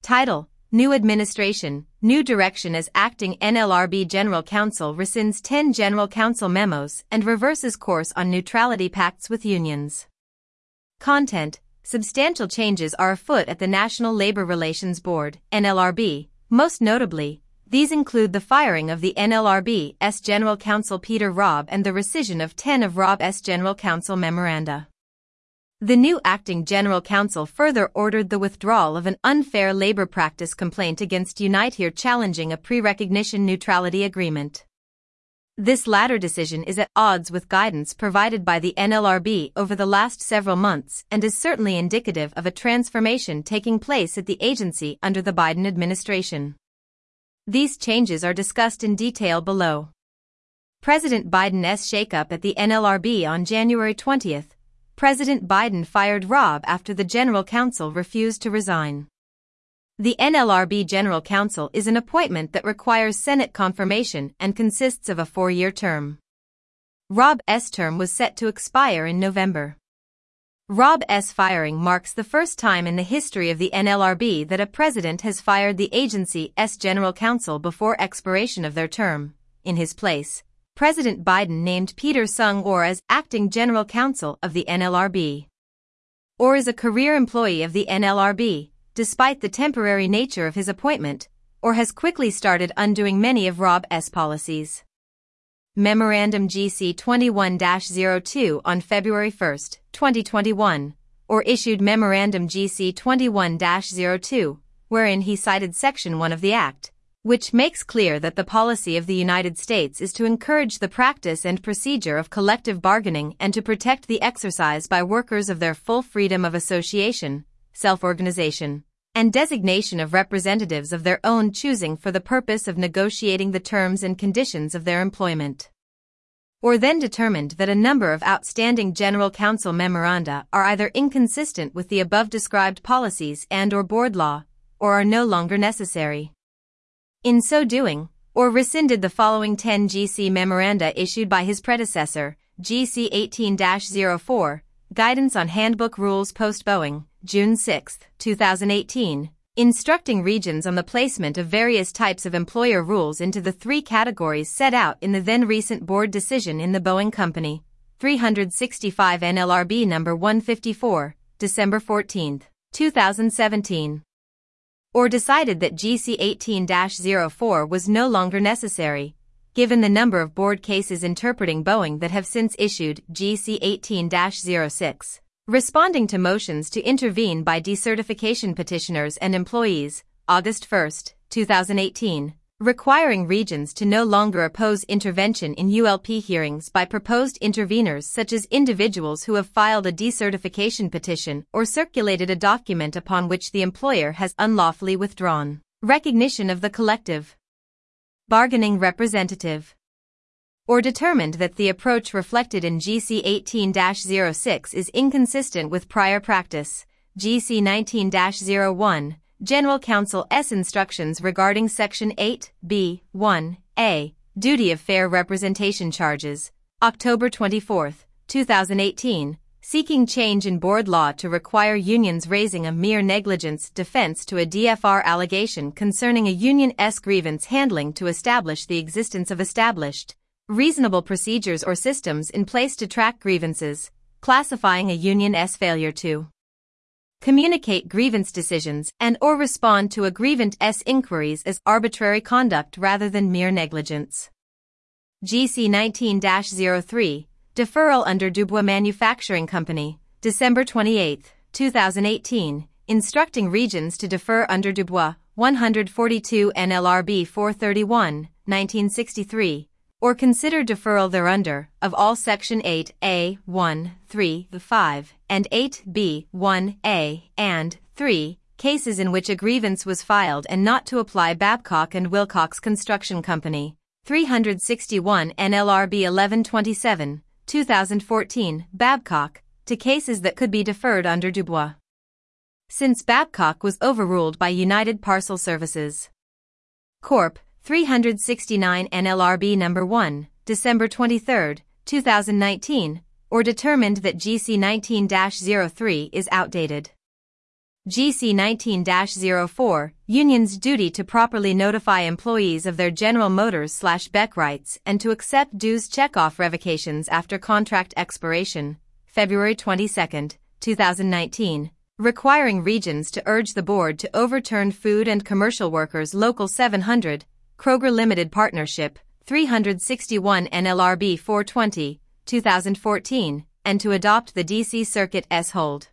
Title: New Administration, New Direction as Acting NLRB General Counsel rescinds 10 General Counsel memos and reverses course on neutrality pacts with unions. Content: Substantial changes are afoot at the National Labor Relations Board, NLRB. Most notably, these include the firing of the NLRB's General Counsel Peter Robb and the rescission of 10 of Robb's General Counsel memoranda. The new acting General Counsel further ordered the withdrawal of an unfair labor practice complaint against Unite Here challenging a pre-recognition neutrality agreement. This latter decision is at odds with guidance provided by the NLRB over the last several months and is certainly indicative of a transformation taking place at the agency under the Biden administration. These changes are discussed in detail below. President Biden's shakeup at the NLRB on January 20th. President Biden fired Robb after the General Counsel refused to resign. The NLRB General Counsel is an appointment that requires Senate confirmation and consists of a 4-year term. Robb's term was set to expire in November. Robb's firing marks the first time in the history of the NLRB that a president has fired the agency's General Counsel before expiration of their term. In his place, President Biden named Peter Sung Orr as acting General Counsel of the NLRB. Orr is a career employee of the NLRB, despite the temporary nature of his appointment, Orr has quickly started undoing many of Robb's policies. Memorandum GC 21-02 on February 1, 2021, Orr issued Memorandum GC 21-02, wherein he cited Section 1 of the Act, which makes clear that the policy of the United States is to encourage the practice and procedure of collective bargaining and to protect the exercise by workers of their full freedom of association, self-organization, and designation of representatives of their own choosing for the purpose of negotiating the terms and conditions of their employment. Orr then determined that a number of outstanding General Counsel memoranda are either inconsistent with the above-described policies and/or board law, or are no longer necessary. In so doing, Orr rescinded the following 10 GC memoranda issued by his predecessor, GC 18-04, Guidance on Handbook Rules Post-Boeing, June 6, 2018, instructing regions on the placement of various types of employer rules into the 3 categories set out in the then-recent board decision in the Boeing Company, 365 NLRB No. 154, December 14, 2017. Orr decided that GC 18-04 was no longer necessary, given the number of board cases interpreting Boeing that have since issued GC 18-06. Responding to motions to intervene by decertification petitioners and employees, August 1, 2018, requiring regions to no longer oppose intervention in ULP hearings by proposed interveners such as individuals who have filed a decertification petition or circulated a document upon which the employer has unlawfully withdrawn recognition of the collective bargaining representative. Or determined that the approach reflected in GC 18-06 is inconsistent with prior practice, GC 19-01, General Counsel's instructions regarding Section 8(b)(1)(a), Duty of Fair Representation Charges, October 24, 2018, seeking change in board law to require unions raising a mere negligence defense to a DFR allegation concerning a union's grievance handling to establish the existence of established, reasonable procedures or systems in place to track grievances, classifying a union's failure to communicate grievance decisions and/or respond to a grievant's inquiries as arbitrary conduct rather than mere negligence. GC 19-03, Deferral under Dubois Manufacturing Company, December 28, 2018, instructing regions to defer under Dubois, 142 NLRB 431, 1963, or consider deferral thereunder, of all Section 8(a)(1), 3, 5, and 8(b)(1)(a) and 3 cases in which a grievance was filed and not to apply Babcock & Wilcox Construction Company, 361 NLRB 1127, 2014, Babcock, to cases that could be deferred under Dubois. Since Babcock was overruled by United Parcel Services Corp., 369 NLRB No. 1, December 23, 2019, or determined that GC 19-03 is outdated. GC 19-04, Union's duty to properly notify employees of their General Motors/BEC rights and to accept dues checkoff revocations after contract expiration, February 22, 2019, requiring regions to urge the board to overturn Food and Commercial Workers Local 700, Kroger Limited Partnership, 361 NLRB 420, 2014, and to adopt the D.C. Circuit S. hold.